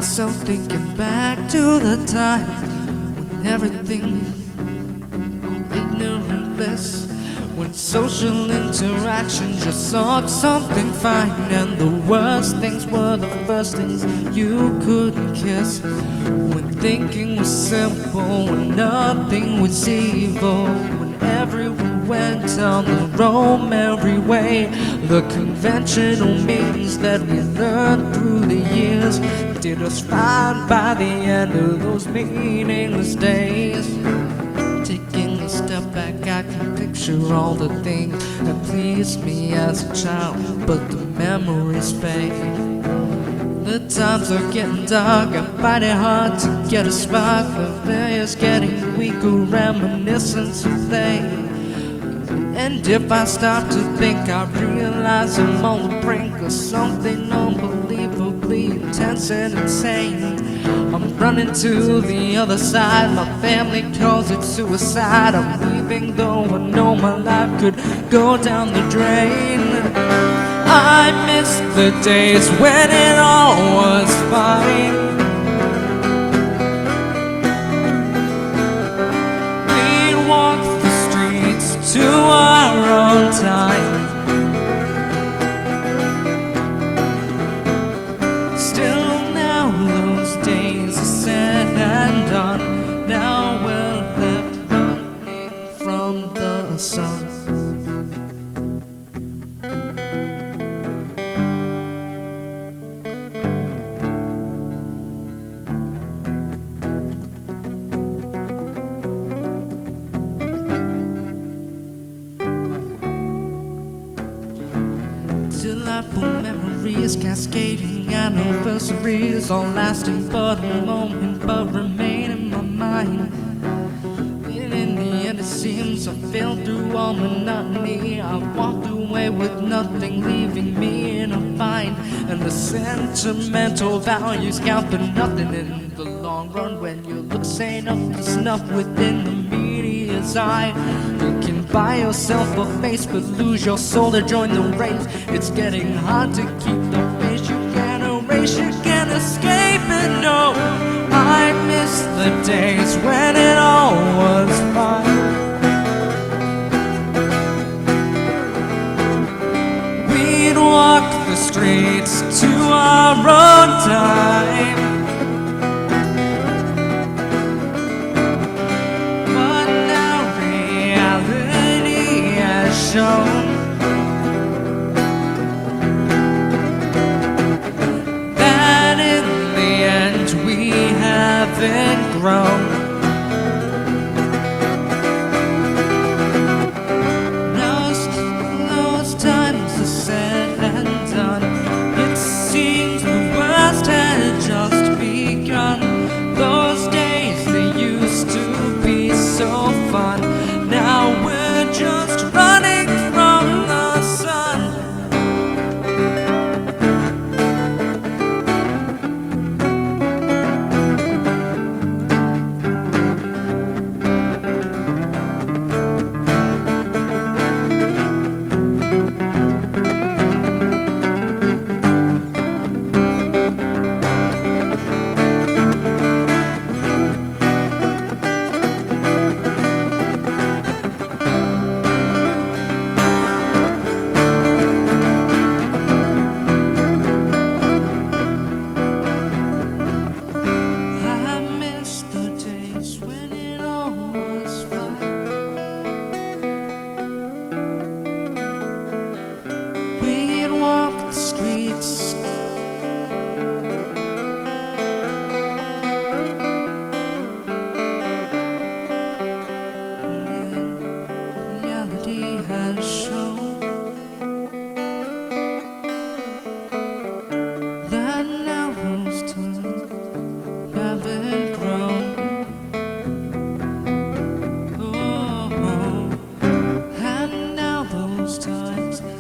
myself thinking back to the time when everything ignorant bliss, when social interaction just sought something fine, and the worst things were the first things you couldn't kiss. When thinking was simple, when nothing was evil, when everyone went on the Rome every way, the conventional means that we learned through the years did us fine by the end of those meaningless days. Taking a step back, I can picture all the things that pleased me as a child, but the memories fade. The times are getting dark, I find it hard to get a spark. The fire's getting weaker, reminiscence of fade. And if I stop to think, I realize I'm on the brink of something unbelievably intense and insane. I'm running to the other side, my family calls it suicide. I'm leaving though I know my life could go down the drain. I miss the days when it all was fine. We'd walk the streets to our own time. Still now those days are said and done. Now we're left running from the sun. Delightful memories, cascading anniversaries, all lasting but a moment, but remain in my mind. And in the end it seems I failed through all monotony. I walked away with nothing, leaving me in a bind. And the sentimental values count for nothing in the long run when your looks ain't up to snuff within the media's eye. You can buy yourself a face but lose your soul to join the race. It's getting hard to keep the face you can't erase, you can't escape it, no. I miss the days when it all was fine. We'd walk the streets to our own time. That in the end we haven't grown. Those times are said and done. It seems the worst had just begun. Those days they used to be so fun. Now we're just running from the sun. Has shown that now those times haven't grown. Oh, and now those times